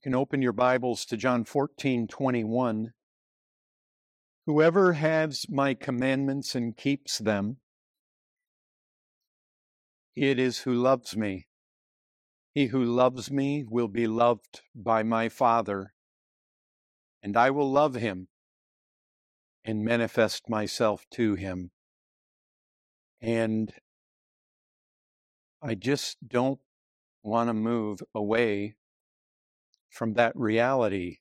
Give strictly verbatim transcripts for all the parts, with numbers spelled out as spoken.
You can open your Bibles to John fourteen twenty-one. Whoever has my commandments and keeps them, it is who loves me. He who loves me will be loved by my Father, and I will love him and manifest myself to him. And I just don't want to move away from that reality.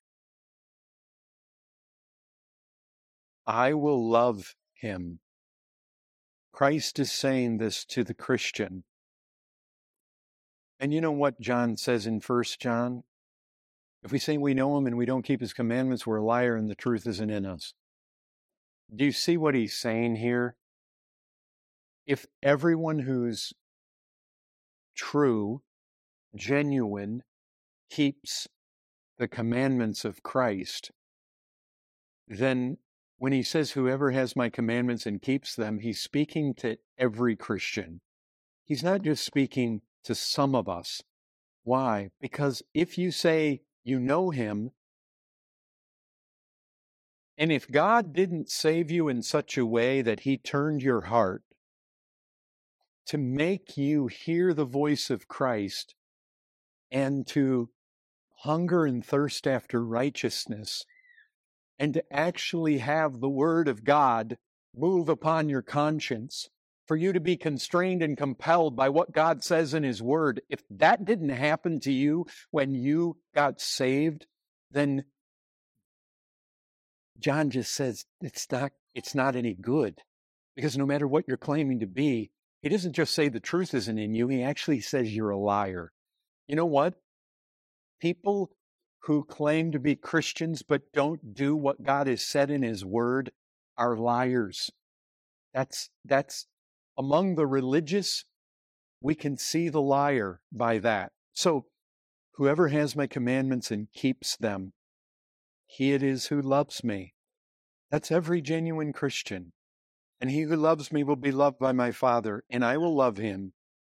I will love him. Christ is saying this to the Christian. And you know what John says in First John? If we say we know him and we don't keep his commandments, we're a liar and the truth isn't in us. Do you see what he's saying here? If everyone who's true, genuine, keeps the commandments of Christ, then when he says, whoever has my commandments and keeps them, he's speaking to every Christian. He's not just speaking to some of us. Why? Because if you say you know him, and if God didn't save you in such a way that he turned your heart to make you hear the voice of Christ and to hunger and thirst after righteousness, and to actually have the Word of God move upon your conscience, for you to be constrained and compelled by what God says in his Word, if that didn't happen to you when you got saved, then John just says it's not, it's not any good. Because no matter what you're claiming to be, he doesn't just say the truth isn't in you, he actually says you're a liar. You know what? People who claim to be Christians but don't do what God has said in his Word are liars. That's, that's among the religious, we can see the liar by that. So, whoever has my commandments and keeps them, he it is who loves me. That's every genuine Christian. And he who loves me will be loved by my Father, and I will love him.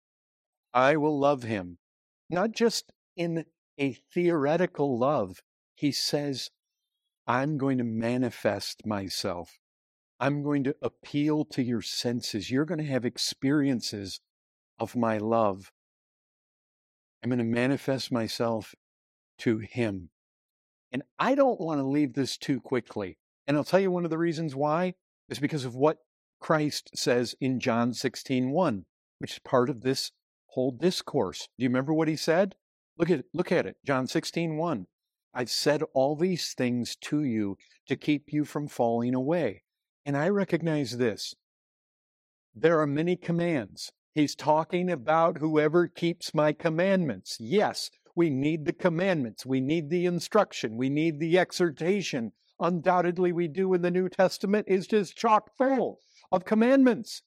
I will love him. Not just in a theoretical love. He says, I'm going to manifest myself. I'm going to appeal to your senses. You're going to have experiences of my love. I'm going to manifest myself to him. And I don't want to leave this too quickly. And I'll tell you one of the reasons why is because of what Christ says in John sixteen one, which is part of this whole discourse. Do you remember what he said? Look at, look at it, John sixteen one. I've said all these things to you to keep you from falling away. And I recognize this. There are many commands. He's talking about whoever keeps my commandments. Yes, we need the commandments. We need the instruction. We need the exhortation. Undoubtedly we do in the New Testament. It's just chock full of commandments.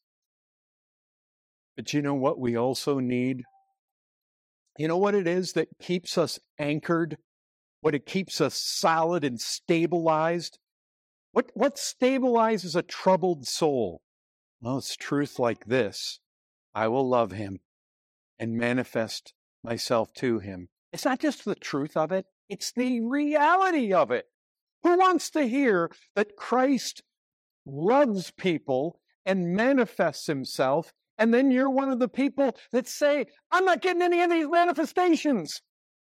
But you know what we also need? You know what it is that keeps us anchored? What it keeps us solid and stabilized? What, what stabilizes a troubled soul? Well, it's truth like this. I will love him and manifest myself to him. It's not just the truth of it, it's the reality of it. Who wants to hear that Christ loves people and manifests himself, and then you're one of the people that say, I'm not getting any of these manifestations?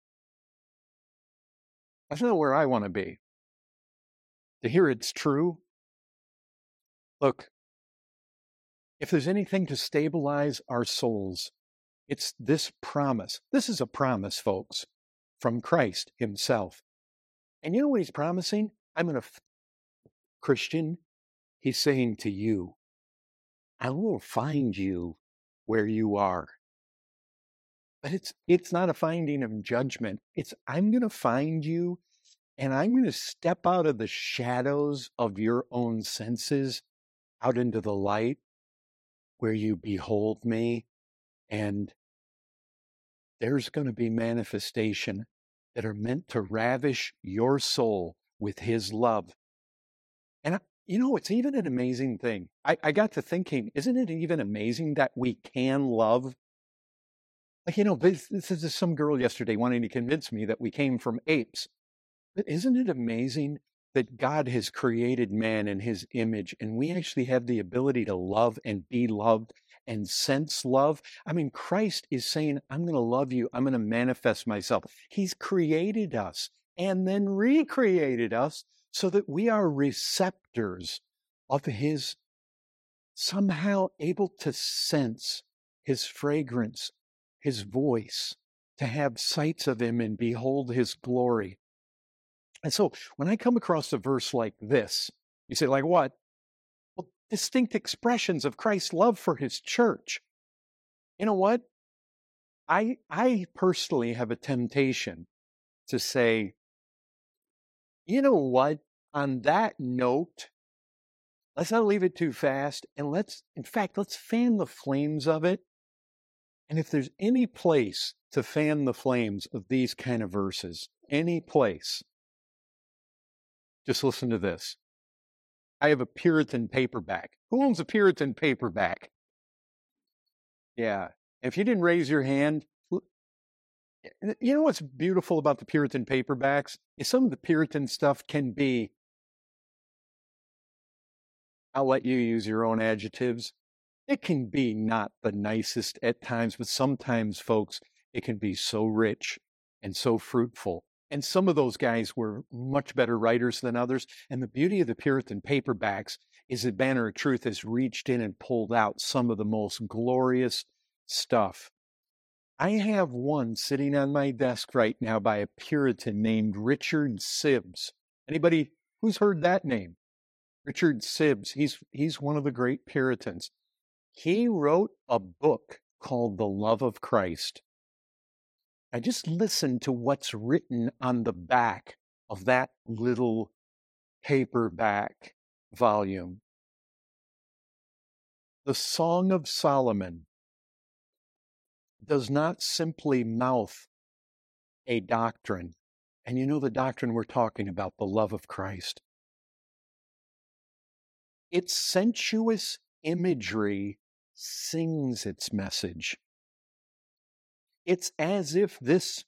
That's not where I want to be. To hear it's true. Look, if there's anything to stabilize our souls, it's this promise. This is a promise, folks, from Christ himself. And you know what he's promising? I'm going to, Christian, he's saying to you, I will find you where you are. But it's it's not a finding of judgment. It's I'm going to find you, and I'm going to step out of the shadows of your own senses out into the light where you behold me, and there's going to be manifestation that are meant to ravish your soul with his love. And, you know, it's even an amazing thing. I, I got to thinking, isn't it even amazing that we can love? Like, you know, this, this is some girl yesterday wanting to convince me that we came from apes. But isn't it amazing that God has created man in his image and we actually have the ability to love and be loved and sense love? I mean, Christ is saying, I'm going to love you. I'm going to manifest myself. He's created us and then recreated us so that we are receptors of his, somehow able to sense his fragrance, his voice, to have sights of him and behold his glory. And so when I come across a verse like this, you say, like what? Well, distinct expressions of Christ's love for his church. You know what? I I personally have a temptation to say, you know what? On that note, let's not leave it too fast. And let's, in fact, let's fan the flames of it. And if there's any place to fan the flames of these kind of verses, any place, just listen to this. I have a Puritan paperback. Who owns a Puritan paperback? Yeah. If you didn't raise your hand, you know what's beautiful about the Puritan paperbacks? Is some of the Puritan stuff can be, I'll let you use your own adjectives. It can be not the nicest at times, but sometimes, folks, it can be so rich and so fruitful. And some of those guys were much better writers than others. And the beauty of the Puritan paperbacks is that Banner of Truth has reached in and pulled out some of the most glorious stuff. I have one sitting on my desk right now by a Puritan named Richard Sibbes. Anybody who's heard that name? Richard Sibbes. He's, he's one of the great Puritans. He wrote a book called The Love of Christ. I just listened to what's written on the back of that little paperback volume. The Song of Solomon does not simply mouth a doctrine. And you know the doctrine we're talking about, the love of Christ. Its sensuous imagery sings its message. It's as if this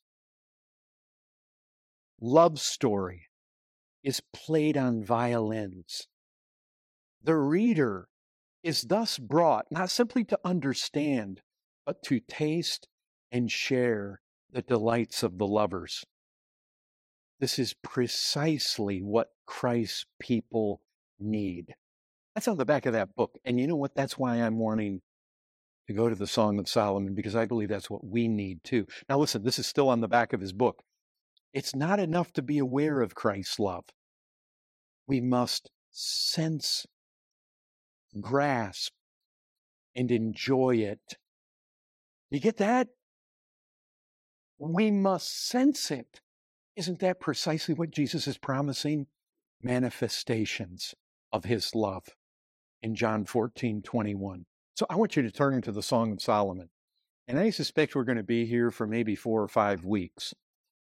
love story is played on violins. The reader is thus brought not simply to understand, but to taste and share the delights of the lovers. This is precisely what Christ's people need. That's on the back of that book. And you know what? That's why I'm wanting to go to the Song of Solomon, because I believe that's what we need too. Now listen, this is still on the back of his book. It's not enough to be aware of Christ's love. We must sense, grasp, and enjoy it. You get that? We must sense it. Isn't that precisely what Jesus is promising? Manifestations of his love in John fourteen twenty-one. So I want you to turn to the Song of Solomon. And I suspect we're going to be here for maybe four or five weeks.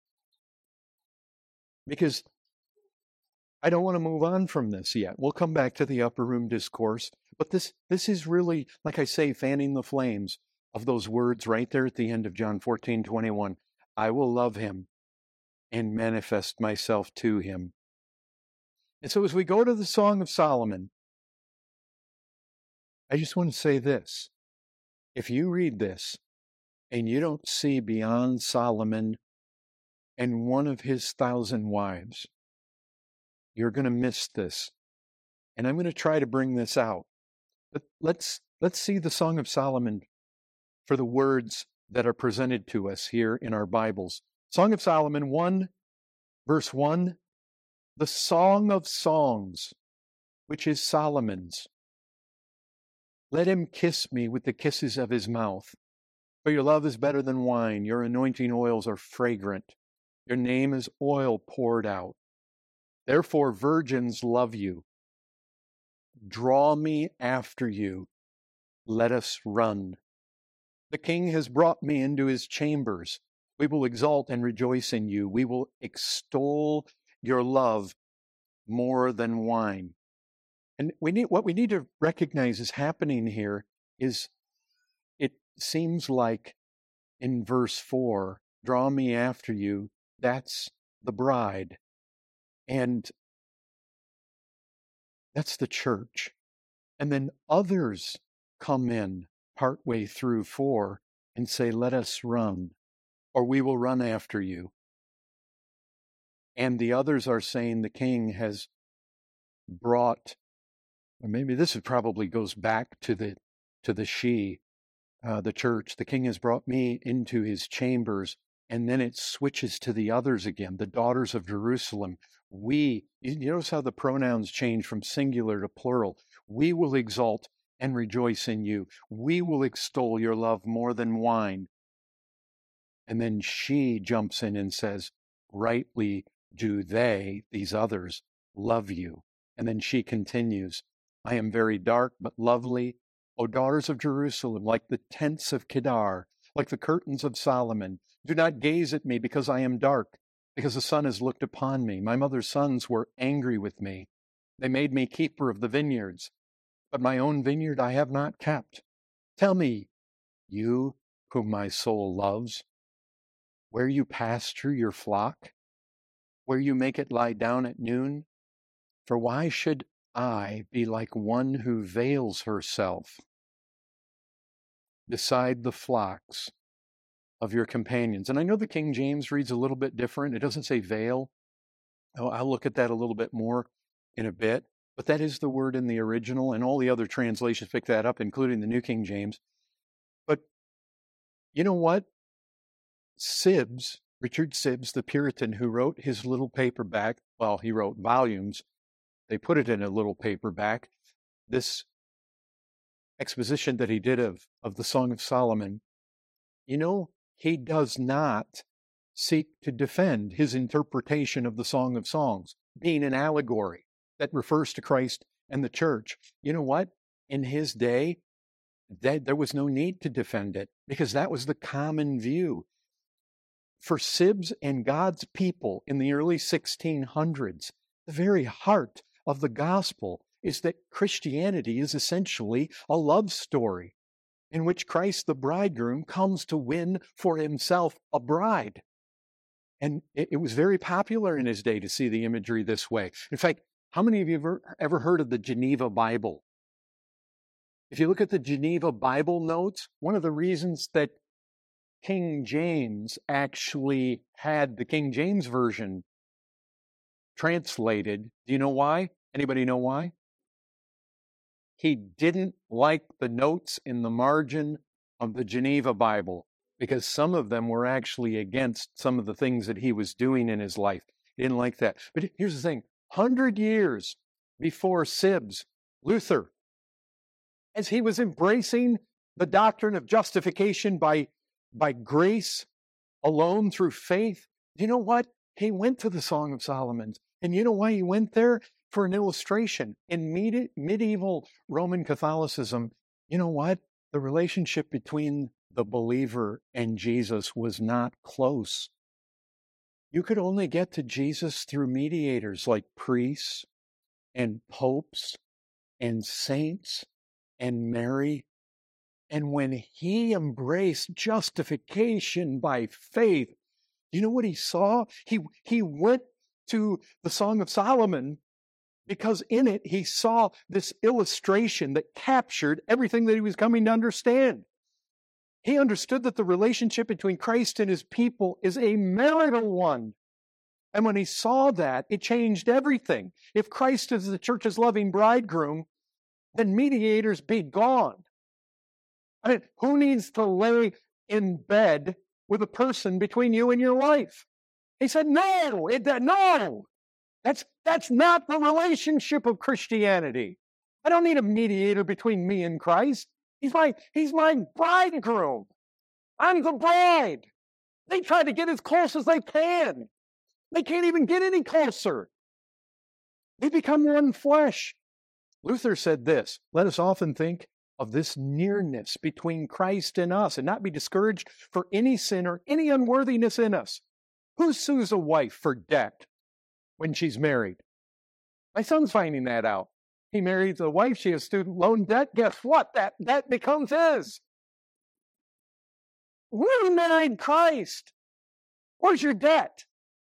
Because I don't want to move on from this yet. We'll come back to the upper room discourse. But this, this is really, like I say, fanning the flames of those words right there at the end of John fourteen twenty-one. I will love him and manifest myself to him. And so as we go to the Song of Solomon, I just want to say this. If you read this and you don't see beyond Solomon and one of his thousand wives, you're going to miss this. And I'm going to try to bring this out. But let's let's see the Song of Solomon for the words that are presented to us here in our Bibles. Song of Solomon one, verse one, the Song of Songs, which is Solomon's. Let him kiss me with the kisses of his mouth. For your love is better than wine. Your anointing oils are fragrant. Your name is oil poured out. Therefore virgins love you. Draw me after you. Let us run. The king has brought me into his chambers. We will exalt and rejoice in you. We will extol your love more than wine. And we need, what we need to recognize is happening here is it seems like in verse four, draw me after you, that's the bride. And that's the church. And then others come in partway through four and say, let us run, or we will run after you. And the others are saying the king has brought, or maybe this probably goes back to the to the she, uh, the church. The king has brought me into his chambers, and then it switches to the others again, the daughters of Jerusalem. We, you notice how the pronouns change from singular to plural. We will exalt and rejoice in you. We will extol your love more than wine. And then she jumps in and says, rightly do they, these others, love you. And then she continues, I am very dark but lovely, O daughters of Jerusalem, like the tents of Kedar, like the curtains of Solomon. Do not gaze at me because I am dark, because the sun has looked upon me. My mother's sons were angry with me. They made me keeper of the vineyards, but my own vineyard I have not kept. Tell me, you whom my soul loves, where you pasture your flock, where you make it lie down at noon? For why should I be like one who veils herself beside the flocks of your companions? And I know the King James reads a little bit different. It doesn't say veil. Oh, I'll look at that a little bit more in a bit. But that is the word in the original, and all the other translations pick that up, including the New King James. But you know what? Sibbes, Richard Sibbes, the Puritan who wrote his little paperback, well, he wrote volumes. They put it in a little paperback. This exposition that he did of, of the Song of Solomon, you know, he does not seek to defend his interpretation of the Song of Songs being an allegory that refers to Christ and the church. You know what? In his day, that there was no need to defend it because that was the common view. For Sibbes and God's people in the early sixteen hundreds, the very heart of the gospel is that Christianity is essentially a love story in which Christ the bridegroom comes to win for himself a bride. And it, it was very popular in his day to see the imagery this way. In fact, how many of you have ever, ever heard of the Geneva Bible? If you look at the Geneva Bible notes, one of the reasons that King James actually had the King James Version translated, do you know why? Anybody know why? He didn't like the notes in the margin of the Geneva Bible because some of them were actually against some of the things that he was doing in his life. He didn't like that. But here's the thing, one hundred years before Sibbes, Luther, as he was embracing the doctrine of justification by by grace alone through faith, you know what? He went to the Song of Solomon. And you know why he went there? For an illustration. In medi- medieval Roman Catholicism, you know what? The relationship between the believer and Jesus was not close. You could only get to Jesus through mediators like priests and popes and saints and Mary. And when he embraced justification by faith, you know what he saw? He, he went to the Song of Solomon because in it he saw this illustration that captured everything that he was coming to understand. He understood that the relationship between Christ and his people is a marital one. And when he saw that, it changed everything. If Christ is the church's loving bridegroom, then mediators be gone. I mean, who needs to lay in bed with a person between you and your wife? He said, no, it, no, that's, that's not the relationship of Christianity. I don't need a mediator between me and Christ. He's my, he's my bridegroom. I'm the bride. They try to get as close as they can. They can't even get any closer. They become one flesh. Luther said this, let us often think of this nearness between Christ and us and not be discouraged for any sin or any unworthiness in us. Who sues a wife for debt when she's married? My son's finding that out. He marries a wife, she has student loan debt. Guess what? That debt becomes his. We denied Christ. Where's your debt?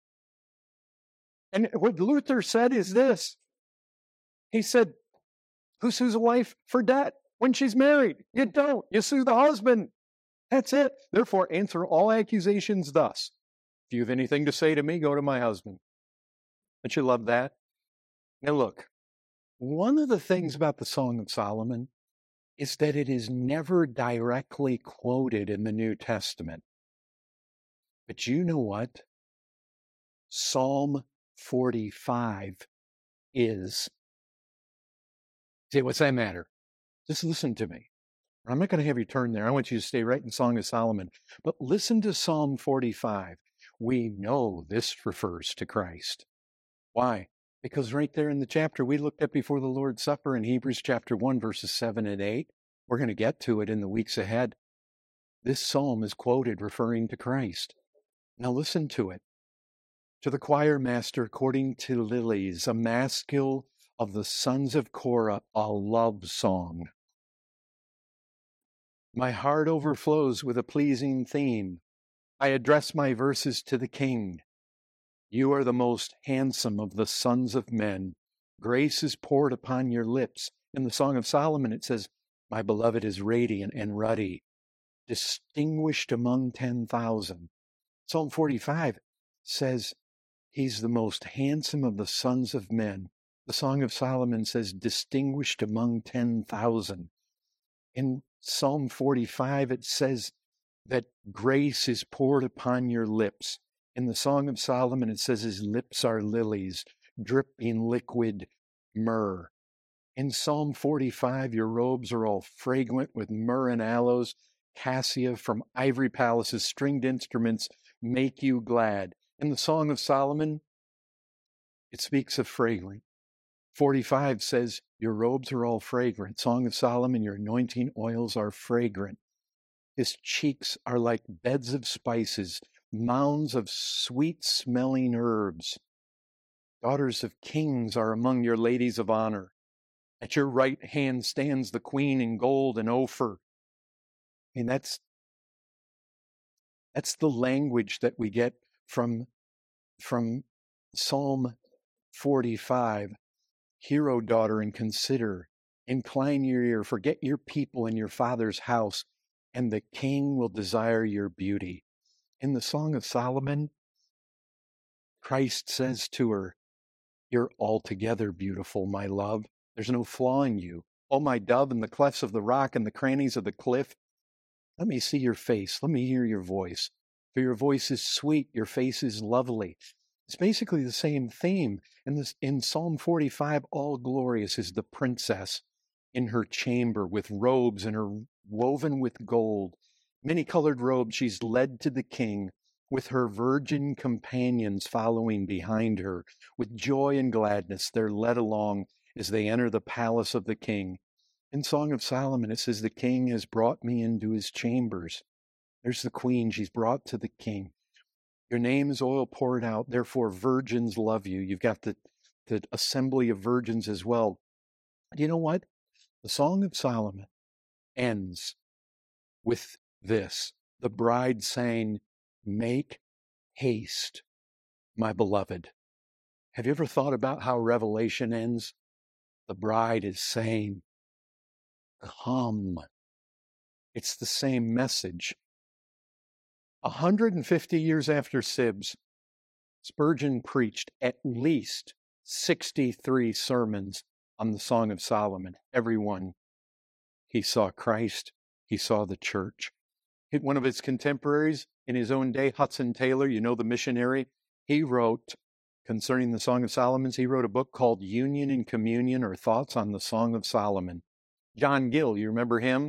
And what Luther said is this. He said, who sues a wife for debt when she's married? You don't. You sue the husband. That's it. Therefore, answer all accusations thus. If you have anything to say to me, go to my husband. Don't you love that? Now look, one of the things about the Song of Solomon is that it is never directly quoted in the New Testament. But you know what? Psalm forty-five is. See, what's that matter? Just listen to me. I'm not going to have you turn there. I want you to stay right in Song of Solomon. But listen to Psalm forty-five. We know this refers to Christ. Why? Because right there in the chapter we looked at before the Lord's Supper in Hebrews chapter one, verses seven and eight, we're going to get to it in the weeks ahead. This psalm is quoted referring to Christ. Now listen to it. To the choir master, according to Lilies, a maskil of the sons of Korah, a love song. My heart overflows with a pleasing theme. I address my verses to the King. You are the most handsome of the sons of men. Grace is poured upon your lips. In the Song of Solomon, it says, my beloved is radiant and ruddy, distinguished among ten thousand. Psalm forty-five says, he's the most handsome of the sons of men. The Song of Solomon says, distinguished among ten thousand. In Psalm forty-five, it says that grace is poured upon your lips. In the Song of Solomon, it says his lips are lilies, dripping liquid myrrh. In Psalm forty-five, your robes are all fragrant with myrrh and aloes. Cassia from ivory palaces, stringed instruments make you glad. In the Song of Solomon, it speaks of fragrant. forty-five says, your robes are all fragrant. Song of Solomon, your anointing oils are fragrant. His cheeks are like beds of spices, mounds of sweet-smelling herbs. Daughters of kings are among your ladies of honor. At your right hand stands the queen in gold and Ophir. I mean, that's, that's the language that we get from, from Psalm forty-five. Hear, O daughter, and consider. Incline your ear, forget your people and your father's house, and the king will desire your beauty. In the Song of Solomon, Christ says to her, you're altogether beautiful, my love. There's no flaw in you. Oh, my dove, in the clefts of the rock and the crannies of the cliff, let me see your face. Let me hear your voice. For your voice is sweet. Your face is lovely. It's basically the same theme. In, this, in Psalm forty-five, all glorious is the princess in her chamber with robes and her woven with gold. Many-colored robes she's led to the king, with her virgin companions following behind her. With joy and gladness they're led along as they enter the palace of the king. In Song of Solomon, it says, the king has brought me into his chambers. There's the queen. She's brought to the king. Your name is oil poured out. Therefore, virgins love you. You've got the, the assembly of virgins as well. Do you know what? The Song of Solomon ends with this. The bride saying, make haste, my beloved. Have you ever thought about how Revelation ends? The bride is saying, come. It's the same message. one hundred fifty years after Sibbes, Spurgeon preached at least sixty-three sermons on the Song of Solomon. Every one. He saw Christ. He saw the church. One of his contemporaries in his own day, Hudson Taylor, you know, the missionary, he wrote concerning the Song of Solomon, he wrote a book called Union and Communion, or Thoughts on the Song of Solomon. John Gill, you remember him?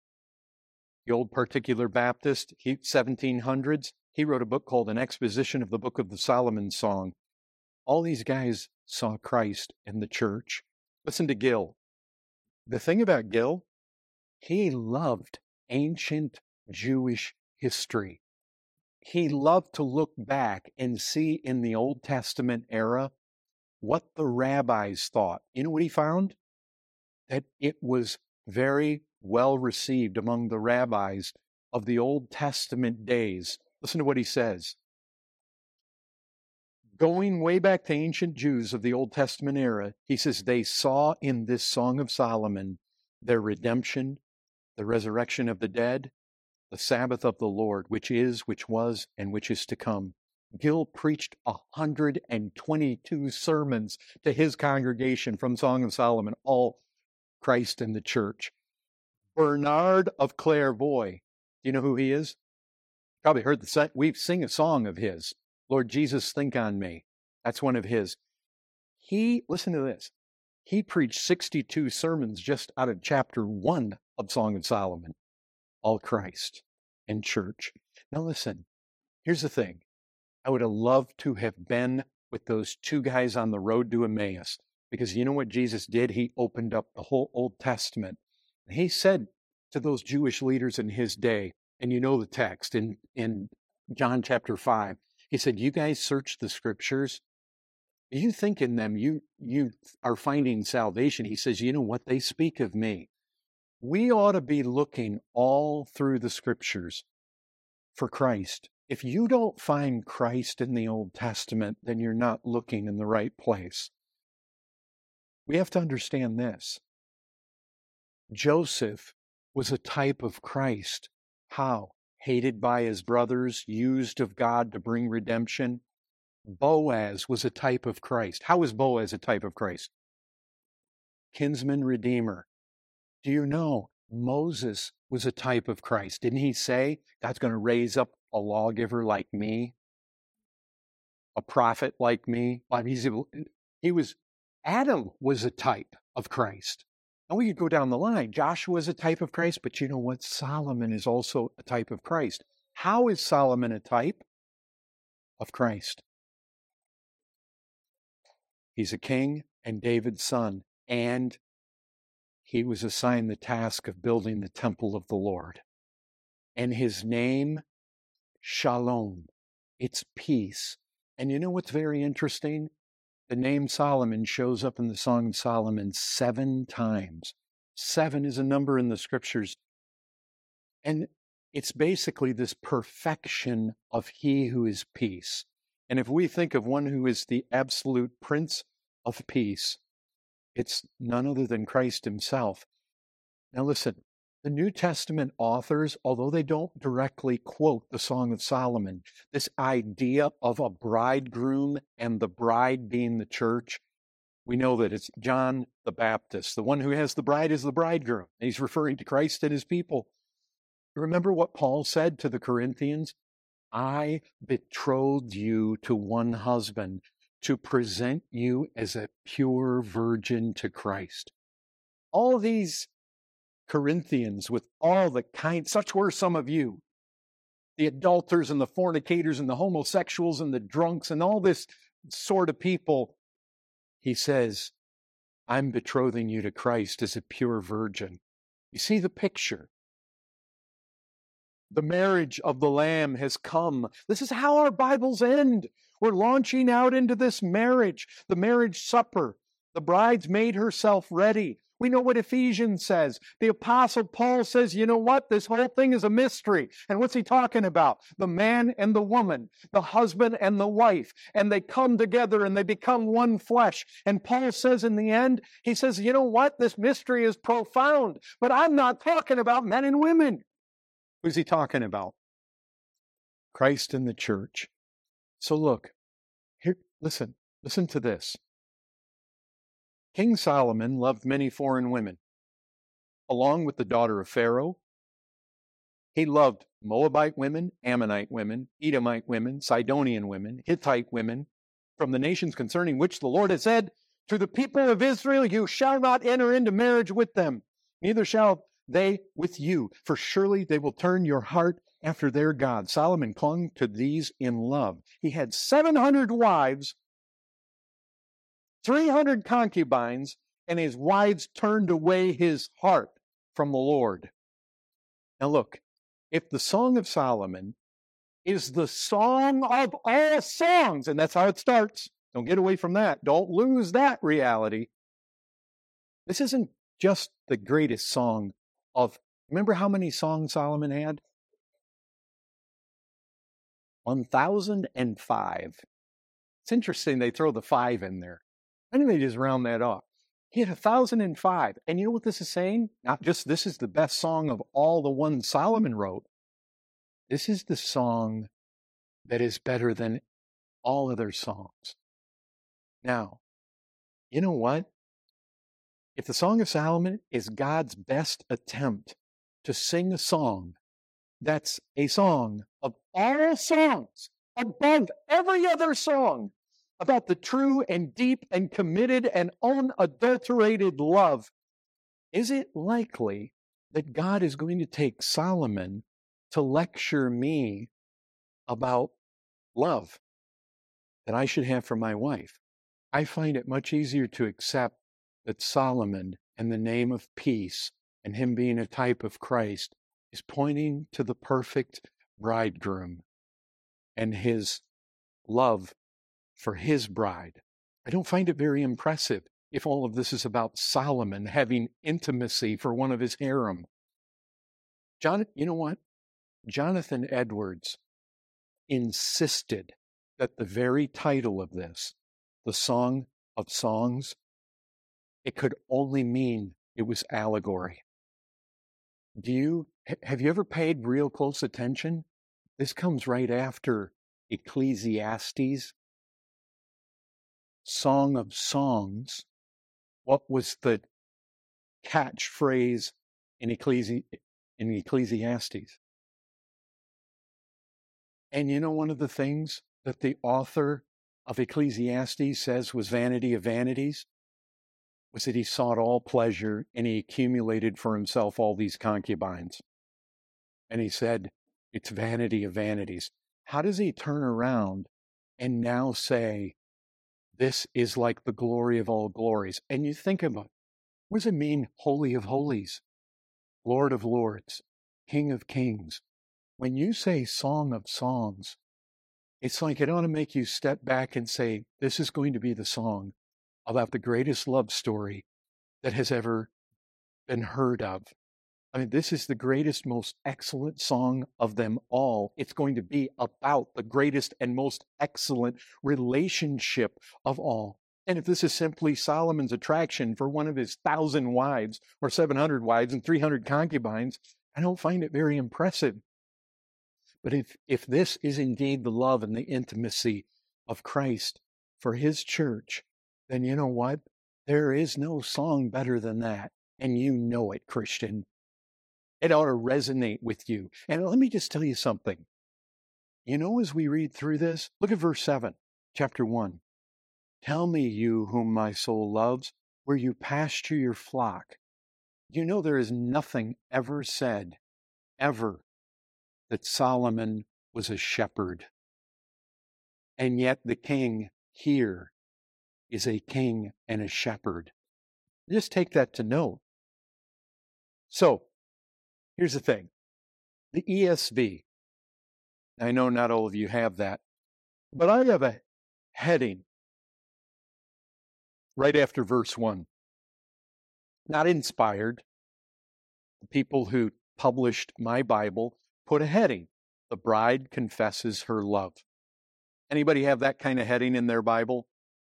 The old Particular Baptist, he, seventeen hundreds. He wrote a book called An Exposition of the Book of the Solomon Song. All these guys saw Christ in the church. Listen to Gill. The thing about Gill, he loved ancient Jewish history. He loved to look back and see in the Old Testament era what the rabbis thought. You know what he found? That it was very well received among the rabbis of the Old Testament days. Listen to what he says. Going way back to ancient Jews of the Old Testament era, he says they saw in this Song of Solomon their redemption, the resurrection of the dead, the Sabbath of the Lord, which is, which was, and which is to come. Gill preached one hundred twenty-two sermons to his congregation from Song of Solomon, all Christ and the church. Bernard of Clairvaux, do you know who he is? Probably heard the we sing a song of his. Lord Jesus, think on me. That's one of his. He, listen to this. He preached sixty-two sermons just out of chapter one of Song of Solomon. All Christ and church. Now listen, here's the thing. I would have loved to have been with those two guys on the road to Emmaus, because you know what Jesus did? He opened up the whole Old Testament. And he said to those Jewish leaders in his day, and you know the text in, in John chapter five, he said, you guys search the scriptures. You think in them you, you are finding salvation. He says, you know what? They speak of me. We ought to be looking all through the scriptures for Christ. If you don't find Christ in the Old Testament, then you're not looking in the right place. We have to understand this. Joseph was a type of Christ. How? Hated by his brothers, used of God to bring redemption. Boaz was a type of Christ. How was Boaz a type of Christ? Kinsman redeemer. Do you know Moses was a type of Christ? Didn't he say God's going to raise up a lawgiver like me, a prophet like me? Well, he's, he was, Adam was a type of Christ. And we could go down the line. Joshua is a type of Christ, but you know what? Solomon is also a type of Christ. How is Solomon a type of Christ? He's a king and David's son, and he was assigned the task of building the temple of the Lord. And his name, Shalom. It's peace. And you know what's very interesting? The name Solomon shows up in the Song of Solomon seven times. Seven is a number in the scriptures. And it's basically this perfection of he who is peace. And if we think of one who is the absolute Prince of Peace, it's none other than Christ himself. Now listen, the New Testament authors, although they don't directly quote the Song of Solomon, this idea of a bridegroom and the bride being the church, we know that it's John the Baptist. The one who has the bride is the bridegroom. And he's referring to Christ and his people. Remember what Paul said to the Corinthians? I betrothed you to one husband to present you as a pure virgin to Christ. All these Corinthians with all the kind, such were some of you, the adulterers and the fornicators and the homosexuals and the drunks and all this sort of people. He says, I'm betrothing you to Christ as a pure virgin. You see the picture. The marriage of the Lamb has come. This is how our Bibles end. We're launching out into this marriage, the marriage supper. The bride's made herself ready. We know what Ephesians says. The Apostle Paul says, you know what? This whole thing is a mystery. And what's he talking about? The man and the woman, the husband and the wife. And they come together and they become one flesh. And Paul says in the end, he says, you know what? This mystery is profound. But I'm not talking about men and women. Who's he talking about? Christ and the church. So look, here, listen, listen to this. King Solomon loved many foreign women. Along with the daughter of Pharaoh, he loved Moabite women, Ammonite women, Edomite women, Sidonian women, Hittite women, from the nations concerning which the Lord has said, to the people of Israel, you shall not enter into marriage with them, neither shall they with you, for surely they will turn your heart after their God. Solomon clung to these in love. He had seven hundred wives, three hundred concubines, and his wives turned away his heart from the Lord. Now look, if the Song of Solomon is the song of all songs, and that's how it starts, don't get away from that. Don't lose that reality. This isn't just the greatest song of, remember how many songs Solomon had? one thousand five. It's interesting they throw the five in there. And they just round that off. He had one thousand five. And you know what this is saying? Not just this is the best song of all the ones Solomon wrote. This is the song that is better than all other songs. Now, you know what? If the Song of Solomon is God's best attempt to sing a song that's a song of all songs, above every other song, about the true and deep and committed and unadulterated love, is it likely that God is going to take Solomon to lecture me about love that I should have for my wife? I find it much easier to accept that Solomon and the name of peace and him being a type of Christ is pointing to the perfect bridegroom and his love for his bride. I don't find it very impressive if all of this is about Solomon having intimacy for one of his harem. John, you know what? Jonathan Edwards insisted that the very title of this, the Song of Songs, it could only mean it was allegory. Do you, have you ever paid real close attention? This comes right after Ecclesiastes. Song of Songs. What was the catchphrase in, Ecclesi- in Ecclesiastes? And you know, one of the things that the author of Ecclesiastes says was vanity of vanities was that he sought all pleasure and he accumulated for himself all these concubines. And he said, it's vanity of vanities. How does he turn around and now say, this is like the glory of all glories? And you think about it. What does it mean, Holy of Holies, Lord of Lords, King of Kings? When you say Song of Songs, it's like it ought to make you step back and say, this is going to be the song about the greatest love story that has ever been heard of. I mean, this is the greatest, most excellent song of them all. It's going to be about the greatest and most excellent relationship of all. And if this is simply Solomon's attraction for one of his thousand wives or seven hundred wives and three hundred concubines, I don't find it very impressive. But if, if this is indeed the love and the intimacy of Christ for his church, then you know what? There is no song better than that. And you know it, Christian. It ought to resonate with you. And let me just tell you something. You know, as we read through this, look at verse seven, chapter one. Tell me, you whom my soul loves, where you pasture your flock. You know, there is nothing ever said, ever, that Solomon was a shepherd. And yet the king here is a king and a shepherd. Just take that to note. So, here's the thing. The E S V, I know not all of you have that, but I have a heading right after verse one. Not inspired. The people who published my Bible put a heading. The bride confesses her love. Anybody have that kind of heading in their Bible?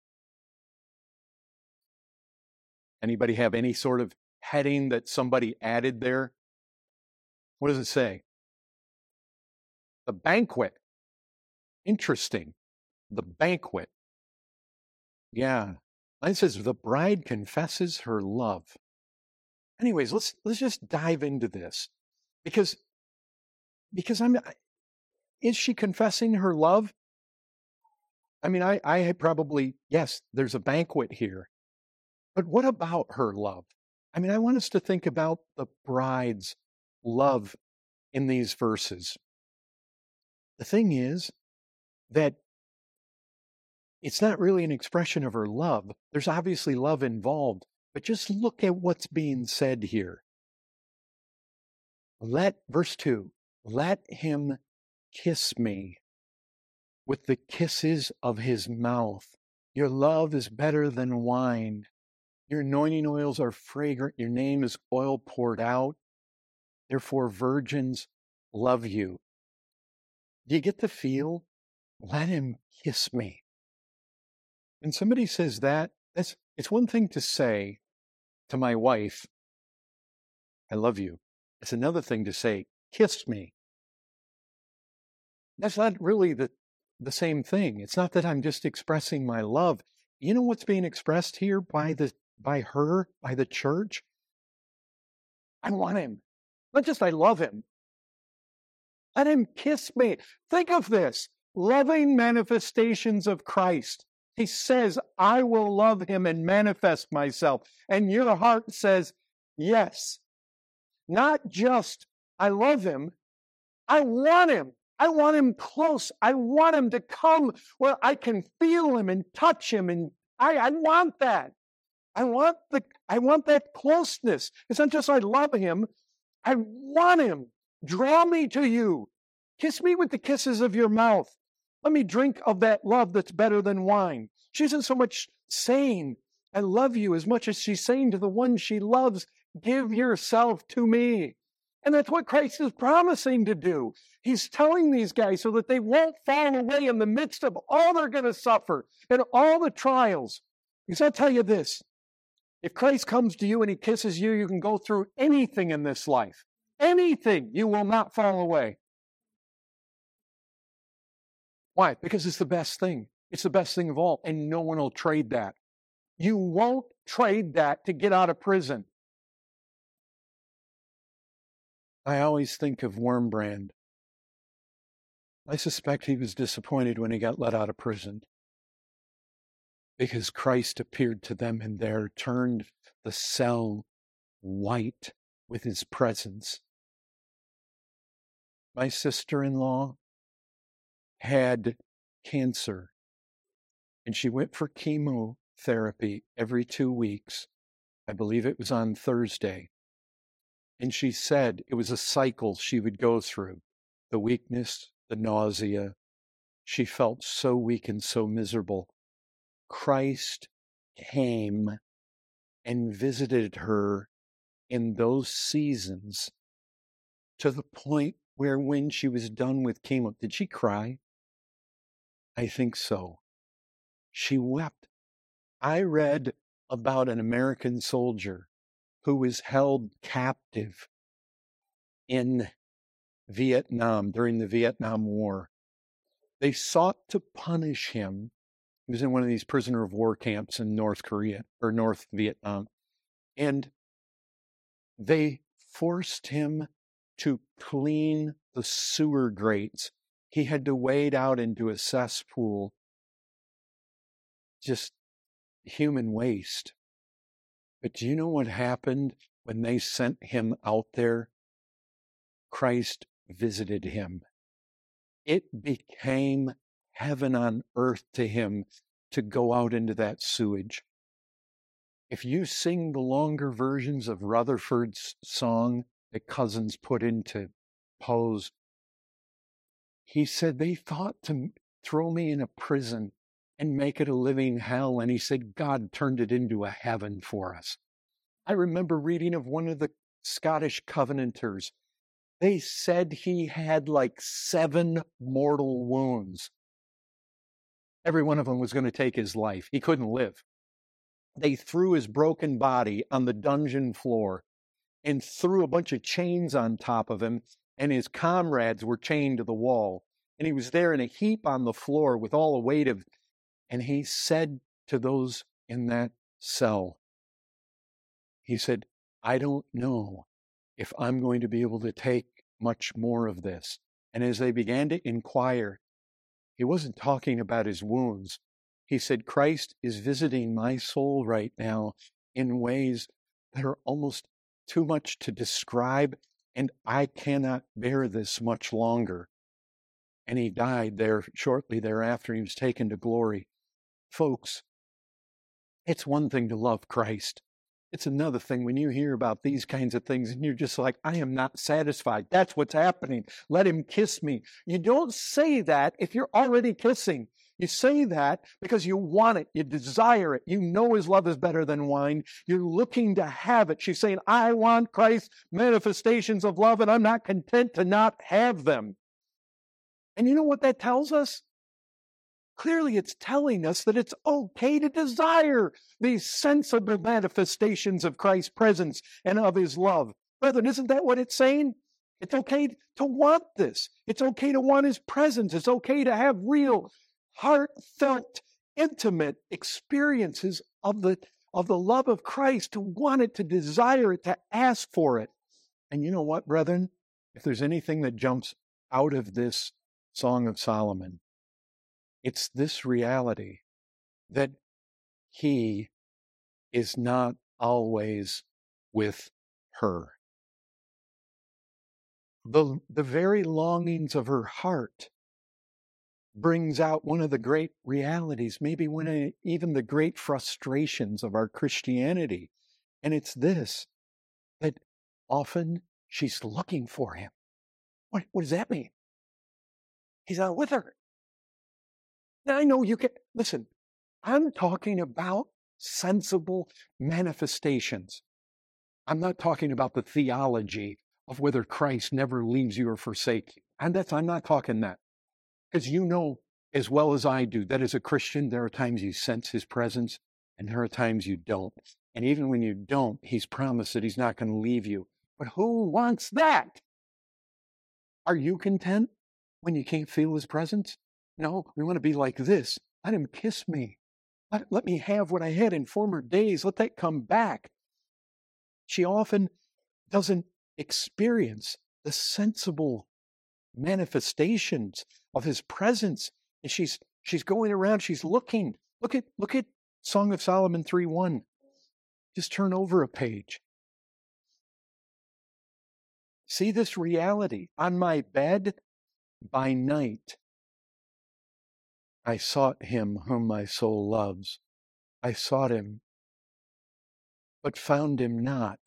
Anybody have any sort of heading that somebody added there? What does it say? The banquet. Interesting. The banquet. Yeah. It says the bride confesses her love. Anyways, let's let's just dive into this. Because because I'm is she confessing her love? I mean, I I probably, yes, there's a banquet here. But what about her love? I mean, I want us to think about the bride's love in these verses. The thing is that it's not really an expression of her love. There's obviously love involved, but just look at what's being said here. Let, verse two, let him kiss me with the kisses of his mouth. Your love is better than wine. Your anointing oils are fragrant. Your name is oil poured out. Therefore, virgins love you. Do you get the feel? Let him kiss me. When somebody says that, that's it's one thing to say to my wife, I love you. It's another thing to say, kiss me. That's not really the, the same thing. It's not that I'm just expressing my love. You know what's being expressed here by the by her, by the church? I want him. Not just I love him. Let him kiss me. Think of this. Loving manifestations of Christ. He says, I will love him and manifest myself. And your heart says, yes. Not just, I love him. I want him. I want him close. I want him to come where I can feel him and touch him. And I, I want that. I want the, I want that closeness. It's not just I love him. I want him. Draw me to you. Kiss me with the kisses of your mouth. Let me drink of that love that's better than wine. She isn't so much saying, I love you, as much as she's saying to the one she loves, give yourself to me. And that's what Christ is promising to do. He's telling these guys so that they won't fall away in the midst of all they're going to suffer and all the trials. Because I'll tell you this, if Christ comes to you and he kisses you, you can go through anything in this life. Anything, you will not fall away. Why? Because it's the best thing. It's the best thing of all, and no one will trade that. You won't trade that to get out of prison. I always think of Wurmbrand. I suspect he was disappointed when he got let out of prison, because Christ appeared to them and there turned the cell white with his presence. My sister-in-law had cancer, and she went for chemotherapy every two weeks. I believe it was on Thursday. And she said it was a cycle she would go through. The weakness, the nausea. She felt so weak and so miserable. Christ came and visited her in those seasons to the point where when she was done with chemo, did she cry? I think so. She wept. I read about an American soldier who was held captive in Vietnam during the Vietnam War. They sought to punish him. He was in one of these prisoner of war camps in North Korea or North Vietnam. And they forced him to clean the sewer grates. He had to wade out into a cesspool, just human waste. But do you know what happened when they sent him out there? Christ visited him. It became heaven on earth to him to go out into that sewage. If you sing the longer versions of Rutherford's song that Cousins put into Pose, he said they thought to throw me in a prison and make it a living hell. And he said, God turned it into a heaven for us. I remember reading of one of the Scottish Covenanters. They said he had like seven mortal wounds. Every one of them was going to take his life. He couldn't live. They threw his broken body on the dungeon floor and threw a bunch of chains on top of him, and his comrades were chained to the wall. And he was there in a heap on the floor with all the weight of, and he said to those in that cell, he said, I don't know if I'm going to be able to take much more of this. And as they began to inquire, he wasn't talking about his wounds. He said, Christ is visiting my soul right now in ways that are almost too much to describe, and I cannot bear this much longer. And he died there shortly thereafter. He was taken to glory. Folks, it's one thing to love Christ. It's another thing when you hear about these kinds of things and you're just like, I am not satisfied. That's what's happening. Let him kiss me. You don't say that if you're already kissing. You say that because you want it. You desire it. You know his love is better than wine. You're looking to have it. She's saying, I want Christ's manifestations of love, and I'm not content to not have them. And you know what that tells us? Clearly, it's telling us that it's okay to desire these sensible manifestations of Christ's presence and of his love. Brethren, isn't that what it's saying? It's okay to want this. It's okay to want his presence. It's okay to have real, heartfelt, intimate experiences of the, of the love of Christ, to want it, to desire it, to ask for it. And you know what, brethren? If there's anything that jumps out of this Song of Solomon, it's this reality that he is not always with her. The, the very longings of her heart brings out one of the great realities, maybe one of even the great frustrations of our Christianity. And it's this, that often she's looking for him. What, what does that mean? He's not with her. Now, I know you can, listen, I'm talking about sensible manifestations. I'm not talking about the theology of whether Christ never leaves you or forsakes you. And that's, I'm not talking that. Because you know as well as I do that as a Christian, there are times you sense his presence and there are times you don't. And even when you don't, he's promised that he's not going to leave you. But who wants that? Are you content when you can't feel his presence? No, we want to be like this. Let him kiss me. Let, let me have what I had in former days. Let that come back. She often doesn't experience the sensible manifestations of his presence. And she's she's going around, she's looking. Look at look at Song of Solomon three one. Just turn over a page. See this reality. On my bed by night, I sought him whom my soul loves. I sought him, but found him not.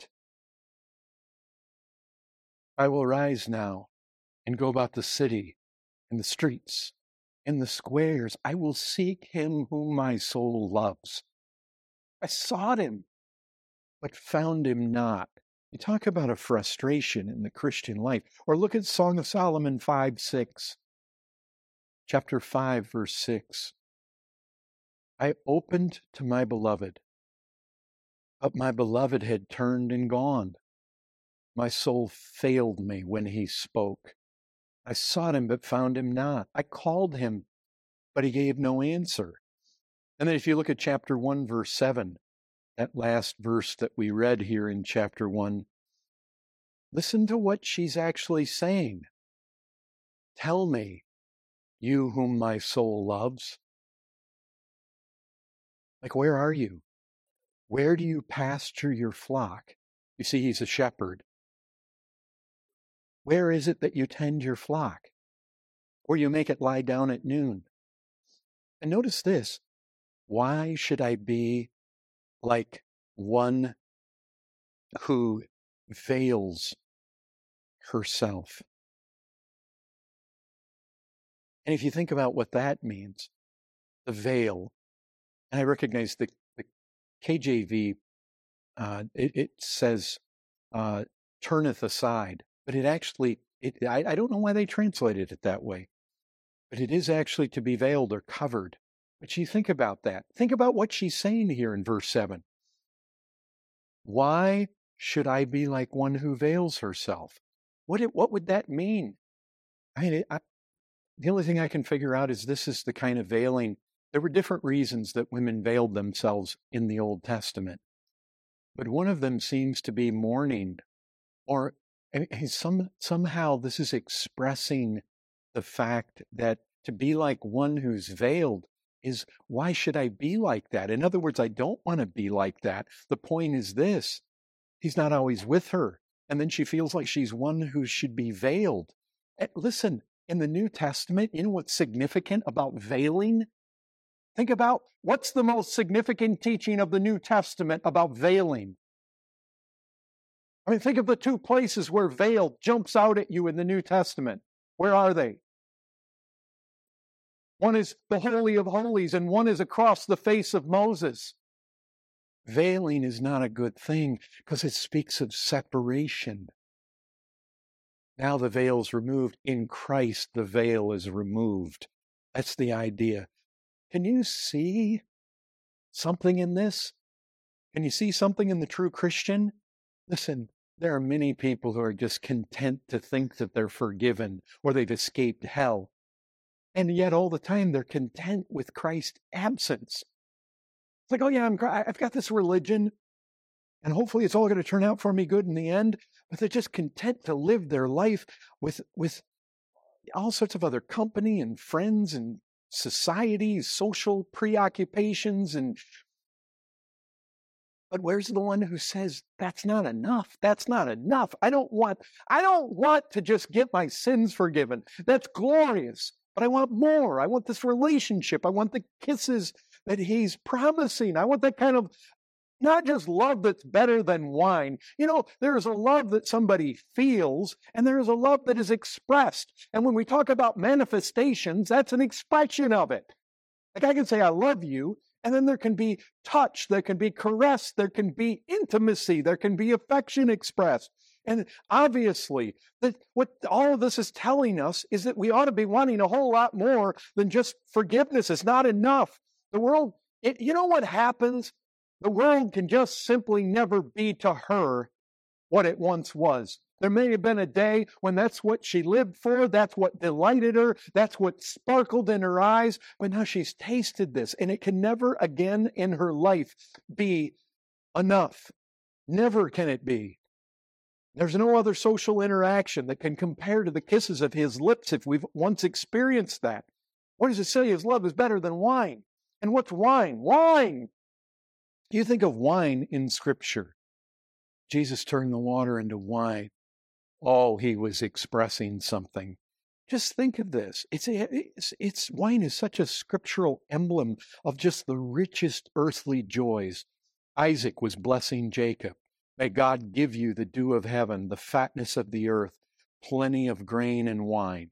I will rise now and go about the city and the streets and the squares. I will seek him whom my soul loves. I sought him, but found him not. You talk about a frustration in the Christian life. Or look at Song of Solomon five six. Chapter five, verse six. I opened to my beloved, but my beloved had turned and gone. My soul failed me when he spoke. I sought him, but found him not. I called him, but he gave no answer. And then if you look at chapter one, verse seven, that last verse that we read here in chapter one, listen to what she's actually saying. Tell me, you whom my soul loves. Like, where are you? Where do you pasture your flock? You see, he's a shepherd. Where is it that you tend your flock? Or you make it lie down at noon? And notice this. Why should I be like one who veils herself? And if you think about what that means, the veil, and I recognize the, the K J V, uh, it, it says, uh, turneth aside, but it actually, it, I, I don't know why they translated it that way, but it is actually to be veiled or covered. But you think about that. Think about what she's saying here in verse seven. Why should I be like one who veils herself? What, it, what would that mean? I mean, it, I, the only thing I can figure out is this is the kind of veiling. There were different reasons that women veiled themselves in the Old Testament. But one of them seems to be mourning, or some, somehow this is expressing the fact that to be like one who's veiled is, why should I be like that? In other words, I don't want to be like that. The point is this, he's not always with her. And then she feels like she's one who should be veiled. And listen, in the New Testament, you know what's significant about veiling? Think about what's the most significant teaching of the New Testament about veiling. I mean, think of the two places where veil jumps out at you in the New Testament. Where are they? One is the Holy of Holies, and one is across the face of Moses. Veiling is not a good thing because it speaks of separation. Now the veil is removed. In Christ, the veil is removed. That's the idea. Can you see something in this? Can you see something in the true Christian? Listen, there are many people who are just content to think that they're forgiven or they've escaped hell. And yet all the time they're content with Christ's absence. It's like, oh yeah, I'm, I've got this religion and hopefully it's all going to turn out for me good in the end. But they're just content to live their life with, with all sorts of other company and friends and society, social preoccupations. And but where's the one who says that's not enough? That's not enough. I don't want, I don't want to just get my sins forgiven. That's glorious. But I want more. I want this relationship. I want the kisses that he's promising. I want that kind of, not just love that's better than wine. You know, there is a love that somebody feels, and there is a love that is expressed. And when we talk about manifestations, that's an expression of it. Like I can say, I love you, and then there can be touch, there can be caress, there can be intimacy, there can be affection expressed. And obviously, that what all of this is telling us is that we ought to be wanting a whole lot more than just forgiveness. It's not enough. The world, it, you know what happens? The world can just simply never be to her what it once was. There may have been a day when that's what she lived for, that's what delighted her, that's what sparkled in her eyes, but now she's tasted this, and it can never again in her life be enough. Never can it be. There's no other social interaction that can compare to the kisses of his lips if we've once experienced that. What does it say? His love is better than wine. And what's wine? Wine! You think of wine in Scripture. Jesus turned the water into wine. Oh, he was expressing something. Just think of this. It's, a, it's, it's wine is such a scriptural emblem of just the richest earthly joys. Isaac was blessing Jacob. May God give you the dew of heaven, the fatness of the earth, plenty of grain and wine.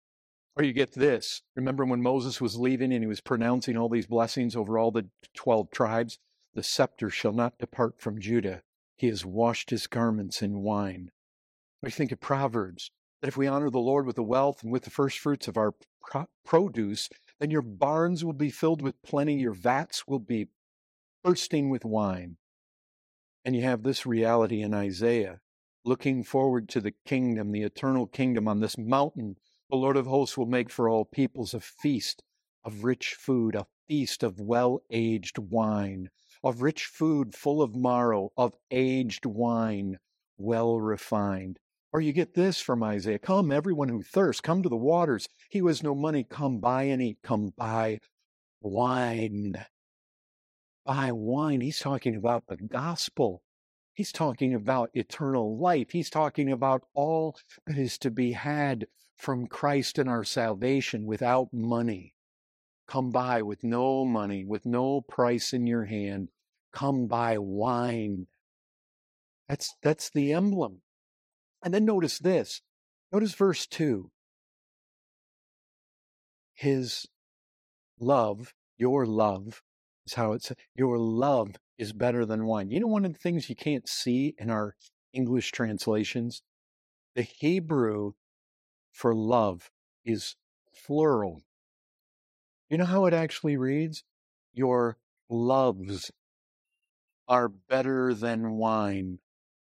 Or you get this. Remember when Moses was leaving and he was pronouncing all these blessings over all the twelve tribes? The scepter shall not depart from Judah. He has washed his garments in wine. We think of Proverbs, that if we honor the Lord with the wealth and with the first fruits of our pro- produce, then your barns will be filled with plenty, your vats will be bursting with wine. And you have this reality in Isaiah, looking forward to the kingdom, the eternal kingdom on this mountain. The Lord of hosts will make for all peoples a feast of rich food, a feast of well-aged wine, of rich food full of marrow, of aged wine, well refined. Or you get this from Isaiah, come everyone who thirsts, come to the waters. He who has no money, come buy and eat, come buy wine. Buy wine. He's talking about the gospel. He's talking about eternal life. He's talking about all that is to be had from Christ and our salvation without money. Come buy with no money, with no price in your hand. Come buy wine. That's, that's the emblem. And then notice this. Notice verse two. His love, your love, is how it's, your love is better than wine. You know, one of the things you can't see in our English translations, the Hebrew for love is plural. You know how it actually reads? Your loves are better than wine.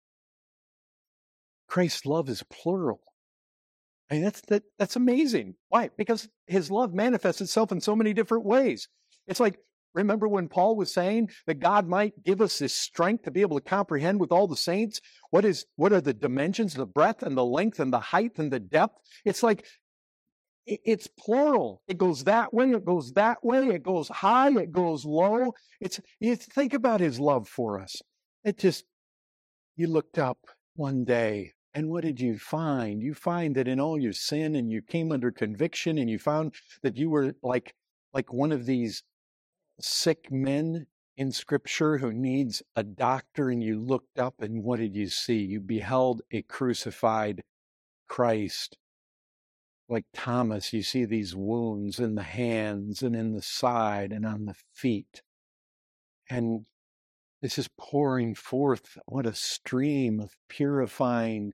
Christ's love is plural. I mean, that's, that, that's amazing. Why? Because his love manifests itself in so many different ways. It's like, remember when Paul was saying that God might give us this strength to be able to comprehend with all the saints what is, what are the dimensions, the breadth and the length and the height and the depth? It's like, it's plural. It goes that way, it goes that way, it goes high, it goes low. It's, you think about his love for us. It just, you looked up one day, and what did you find? You find that in all your sin, and you came under conviction, and you found that you were like, like one of these sick men in Scripture who needs a doctor, and you looked up, and what did you see? You beheld a crucified Christ. Like Thomas, you see these wounds in the hands and in the side and on the feet. And this is pouring forth, what a stream of purifying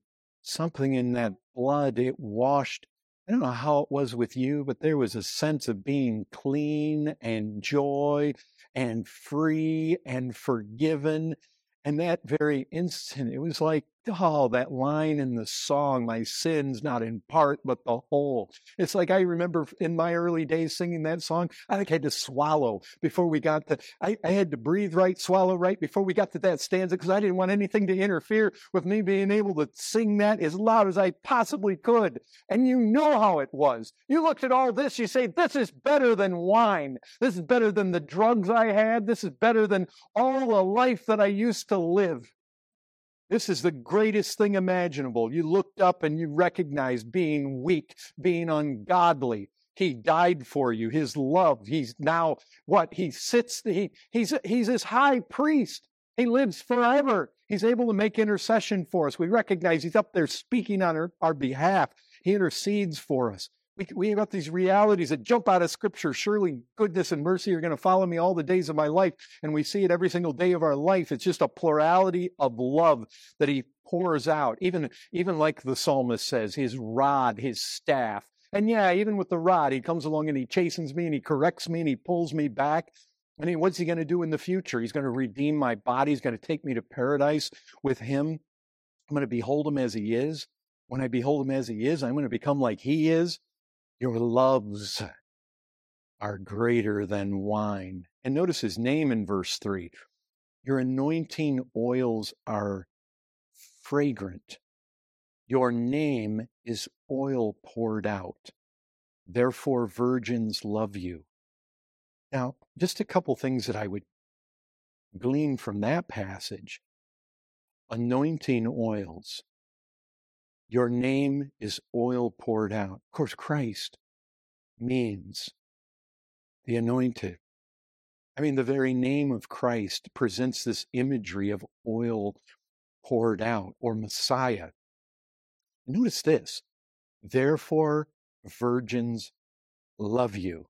something in that blood, it washed. I don't know how it was with you, but there was a sense of being clean and joy and free and forgiven. And that very instant, it was like, oh, that line in the song, my sins not in part, but the whole. It's like I remember in my early days singing that song, I think I had to swallow before we got to, I, I had to breathe right, swallow right before we got to that stanza because I didn't want anything to interfere with me being able to sing that as loud as I possibly could. And you know how it was. You looked at all this, you say, this is better than wine. This is better than the drugs I had. This is better than all the life that I used to live. This is the greatest thing imaginable. You looked up and you recognized being weak, being ungodly. He died for you. His love. He's now what? He sits, he, he's, he's his high priest. He lives forever. He's able to make intercession for us. We recognize he's up there speaking on our, our behalf. He intercedes for us. We, we have got these realities that jump out of Scripture. Surely goodness and mercy are going to follow me all the days of my life. And we see it every single day of our life. It's just a plurality of love that he pours out. Even, even like the psalmist says, his rod, his staff. And yeah, even with the rod, he comes along and he chastens me and he corrects me and he pulls me back. I mean, what's he going to do in the future? He's going to redeem my body. He's going to take me to paradise with him. I'm going to behold him as he is. When I behold him as he is, I'm going to become like he is. Your loves are greater than wine. And notice his name in verse three. Your anointing oils are fragrant. Your name is oil poured out. Therefore, virgins love you. Now, just a couple things that I would glean from that passage. Anointing oils. Your name is oil poured out. Of course, Christ means the anointed. I mean, the very name of Christ presents this imagery of oil poured out or Messiah. Notice this. Therefore, virgins love you.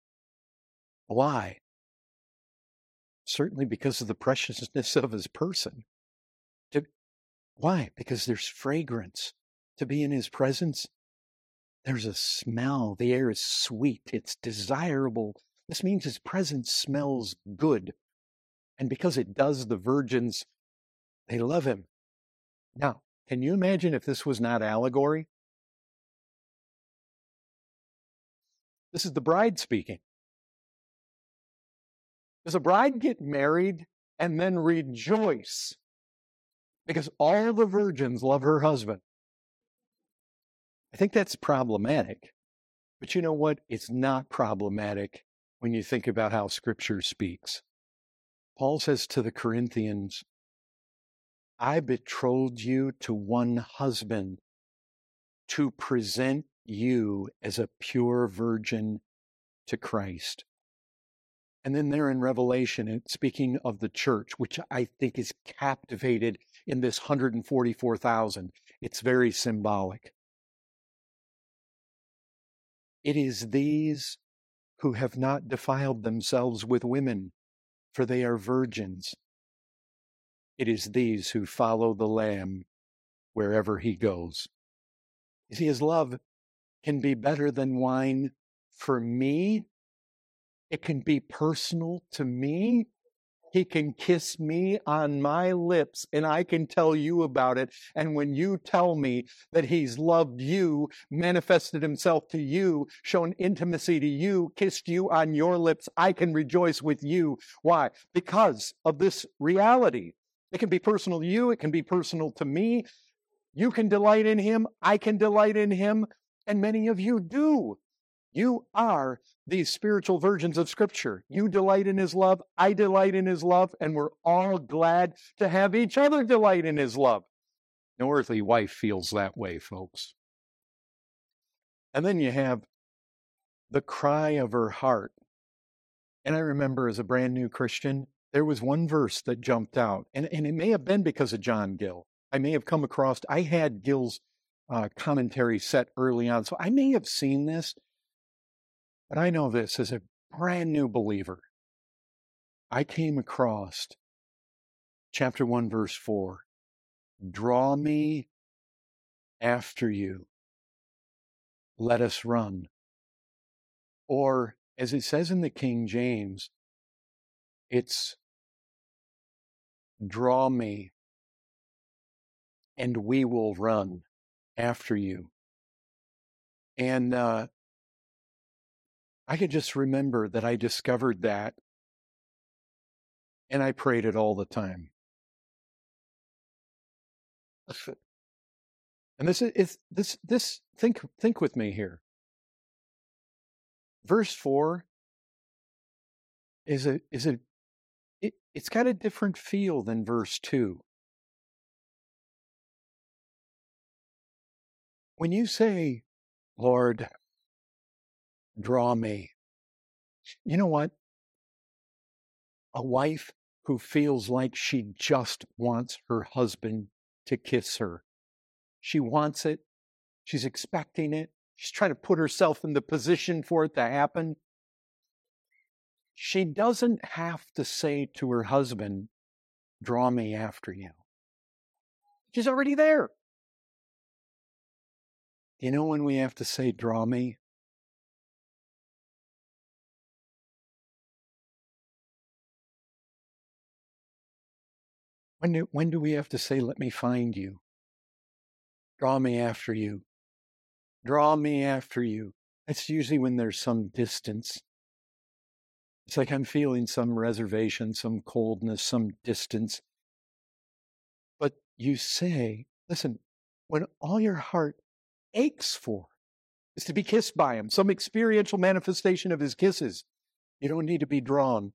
Why? Certainly because of the preciousness of his person. To, why? Because there's fragrance. To be in his presence, there's a smell. The air is sweet. It's desirable. This means his presence smells good. And because it does, the virgins, they love him. Now, can you imagine if this was not allegory? This is the bride speaking. Does a bride get married and then rejoice because all the virgins love her husband? I think that's problematic. But you know what? It's not problematic when you think about how Scripture speaks. Paul says to the Corinthians, I betrothed you to one husband to present you as a pure virgin to Christ. And then there in Revelation, speaking of the church, which I think is captivated in this one hundred forty-four thousand, it's very symbolic. It is these who have not defiled themselves with women, for they are virgins. It is these who follow the Lamb wherever he goes. You see, his love can be better than wine for me. It can be personal to me. He can kiss me on my lips and I can tell you about it. And when you tell me that he's loved you, manifested himself to you, shown intimacy to you, kissed you on your lips, I can rejoice with you. Why? Because of this reality. It can be personal to you. It can be personal to me. You can delight in him. I can delight in him. And many of you do. You are these spiritual virgins of Scripture. You delight in his love. I delight in his love. And we're all glad to have each other delight in his love. No earthly wife feels that way, folks. And then you have the cry of her heart. And I remember as a brand new Christian, there was one verse that jumped out. And, and it may have been because of John Gill. I may have come across, I had Gill's uh, commentary set early on. So I may have seen this. But I know this as a brand new believer. I came across chapter one, verse four. Draw me after you. Let us run. Or, as it says in the King James, it's draw me and we will run after you. And uh, I could just remember that I discovered that, and I prayed it all the time. And this is this this think think with me here. Verse four is a is a it, it's got a different feel than verse two. When you say, Lord, draw me, you know what? A wife who feels like she just wants her husband to kiss her. She wants it. She's expecting it. She's trying to put herself in the position for it to happen. She doesn't have to say to her husband, draw me after you. She's already there. You know when we have to say, draw me? When do, when do we have to say, let me find you? Draw me after you. Draw me after you. That's usually when there's some distance. It's like I'm feeling some reservation, some coldness, some distance. But you say, listen, when all your heart aches for is to be kissed by him, some experiential manifestation of his kisses, you don't need to be drawn.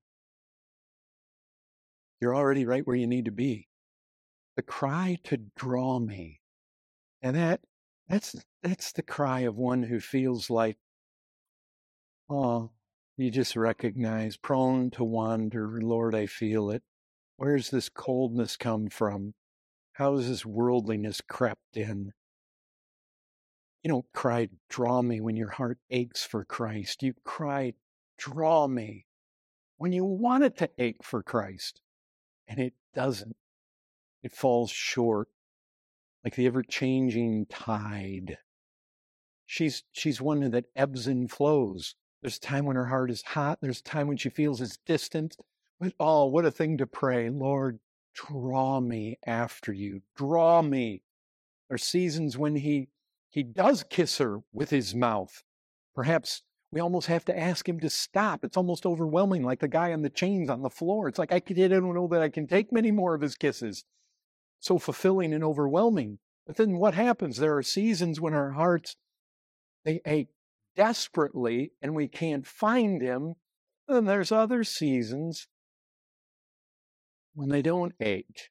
You're already right where you need to be. The cry to draw me. And that that's that's the cry of one who feels like, oh, you just recognize, prone to wander, Lord, I feel it. Where's this coldness come from? How has this worldliness crept in? You don't cry, draw me when your heart aches for Christ. You cry, draw me when you want it to ache for Christ. And it doesn't. It falls short, like the ever-changing tide. She's she's one that ebbs and flows. There's time when her heart is hot. There's time when she feels it's distant. But oh, what a thing to pray. Lord, draw me after you. Draw me. There are seasons when he he does kiss her with his mouth. Perhaps we almost have to ask him to stop. It's almost overwhelming, like the guy on the chains on the floor. It's like, I don't know that I can take many more of his kisses. So fulfilling and overwhelming. But then what happens? There are seasons when our hearts, they ache desperately and we can't find him. And then there's other seasons when they don't ache.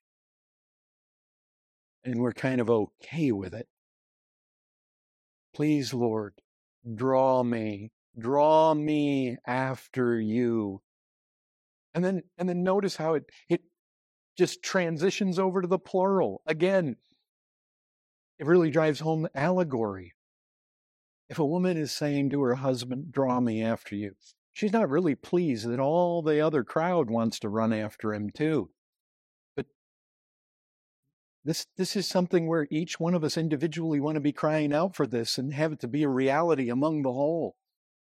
And we're kind of okay with it. Please, Lord, draw me, draw me after you. And then, and then notice how it, it just transitions over to the plural. Again, it really drives home the allegory. If a woman is saying to her husband, draw me after you, she's not really pleased that all the other crowd wants to run after him too. But this, this is something where each one of us individually want to be crying out for this and have it to be a reality among the whole.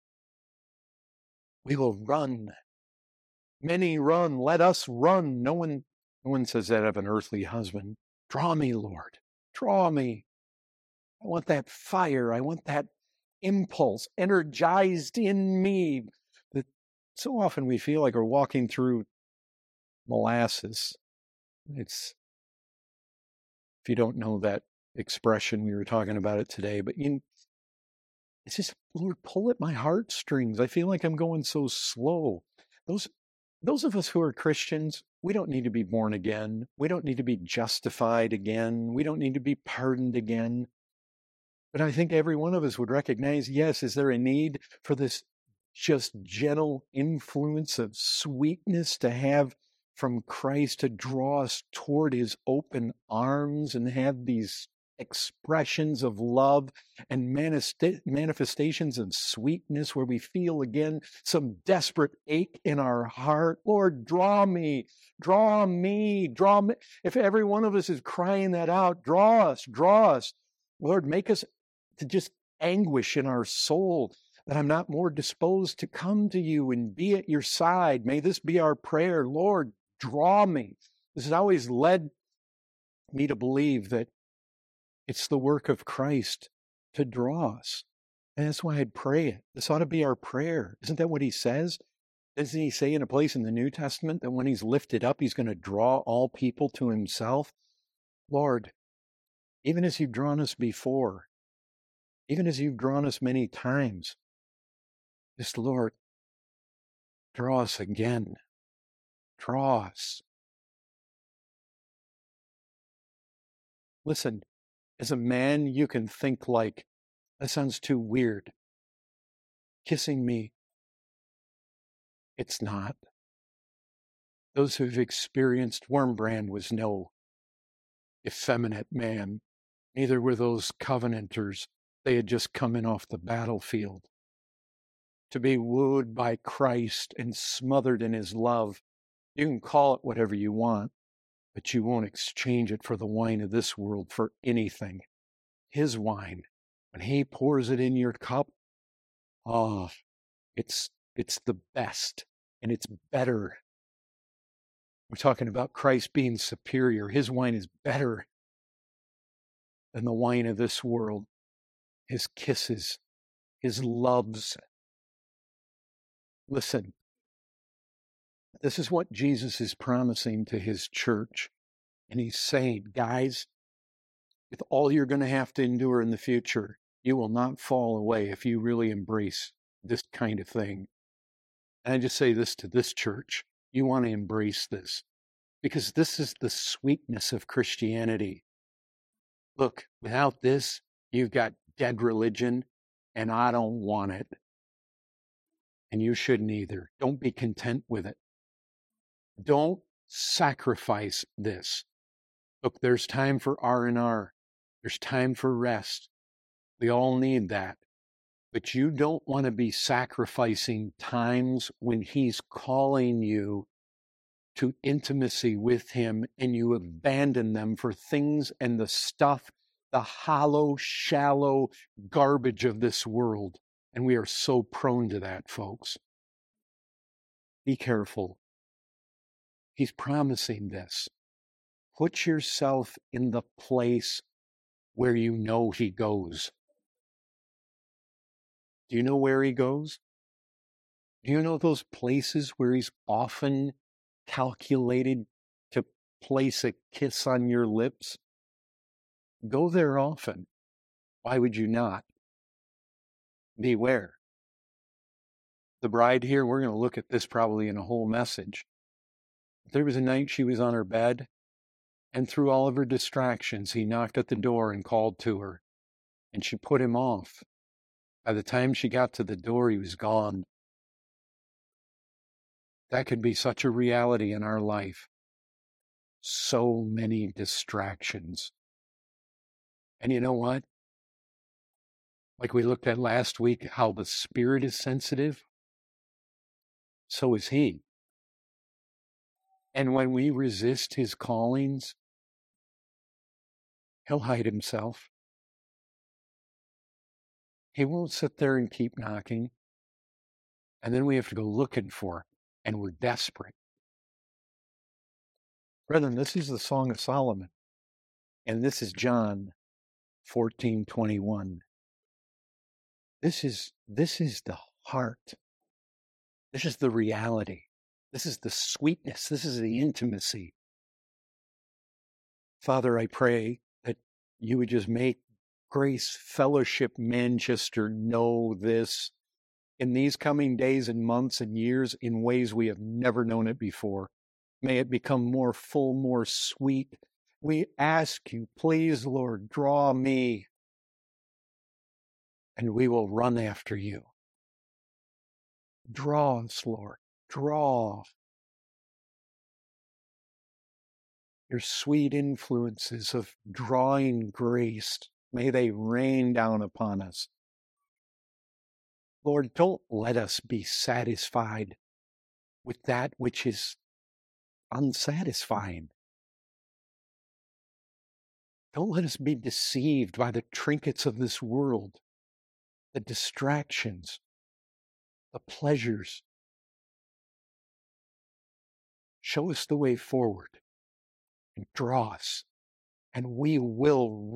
We will run. Many run. Let us run. No one, no one says that of an earthly husband. Draw me, Lord. Draw me. I want that fire. I want that impulse energized in me. That so often we feel like we're walking through molasses. It's, if you don't know that expression, we were talking about it today, but you, it's just, Lord, pull at my heartstrings. I feel like I'm going so slow. Those, those of us who are Christians, we don't need to be born again. We don't need to be justified again. We don't need to be pardoned again. But I think every one of us would recognize, yes, is there a need for this just gentle influence of sweetness to have from Christ to draw us toward his open arms and have these expressions of love and manifestations of sweetness where we feel again some desperate ache in our heart. Lord, draw me, draw me, draw me. If every one of us is crying that out, draw us, draw us. Lord, make us to just anguish in our soul that I'm not more disposed to come to you and be at your side. May this be our prayer. Lord, draw me. This has always led me to believe that it's the work of Christ to draw us. And that's why I'd pray it. This ought to be our prayer. Isn't that what he says? Doesn't he say in a place in the New Testament that when he's lifted up, he's going to draw all people to himself? Lord, even as you've drawn us before, even as you've drawn us many times, just, Lord, draw us again. Draw us. Listen, as a man, you can think like, that sounds too weird. Kissing me. It's not. Those who've experienced Wormbrand was no effeminate man. Neither were those Covenanters. They had just come in off the battlefield. To be wooed by Christ and smothered in his love, you can call it whatever you want, but you won't exchange it for the wine of this world for anything. His wine, when he pours it in your cup, oh, it's it's the best, and it's better. We're talking about Christ being superior. His wine is better than the wine of this world. His kisses, his loves. Listen, this is what Jesus is promising to his church. And he's saying, guys, with all you're going to have to endure in the future, you will not fall away if you really embrace this kind of thing. And I just say this to this church. You want to embrace this because this is the sweetness of Christianity. Look, without this, you've got dead religion, and I don't want it. And you shouldn't either. Don't be content with it. Don't sacrifice this. Look, there's time for R and R. There's time for rest. We all need that. But you don't want to be sacrificing times when he's calling you to intimacy with him and you abandon them for things and the stuff, the hollow, shallow garbage of this world. And we are so prone to that, folks. Be careful. He's promising this. Put yourself in the place where you know he goes. Do you know where he goes? Do you know those places where he's often calculated to place a kiss on your lips? Go there often. Why would you not? Beware. The bride here, we're going to look at this probably in a whole message. There was a night she was on her bed, and through all of her distractions, he knocked at the door and called to her, and she put him off. By the time she got to the door, he was gone. That could be such a reality in our life. So many distractions. And you know what? Like we looked at last week, how the Spirit is sensitive. So is he. And when we resist his callings, he'll hide himself. He won't sit there and keep knocking. And then we have to go looking for him, and we're desperate. Brethren, this is the Song of Solomon, and this is John fourteen twenty-one. This is, this is the heart. This is the reality. This is the sweetness. This is the intimacy. Father, I pray that you would just make Grace Fellowship Manchester know this in these coming days and months and years in ways we have never known it before. May it become more full, more sweet. We ask you, please, Lord, draw me, and we will run after you. Draw us, Lord. Draw your sweet influences of drawing grace. May they rain down upon us. Lord, don't let us be satisfied with that which is unsatisfying. Don't let us be deceived by the trinkets of this world, the distractions, the pleasures. Show us the way forward and draw us, and we will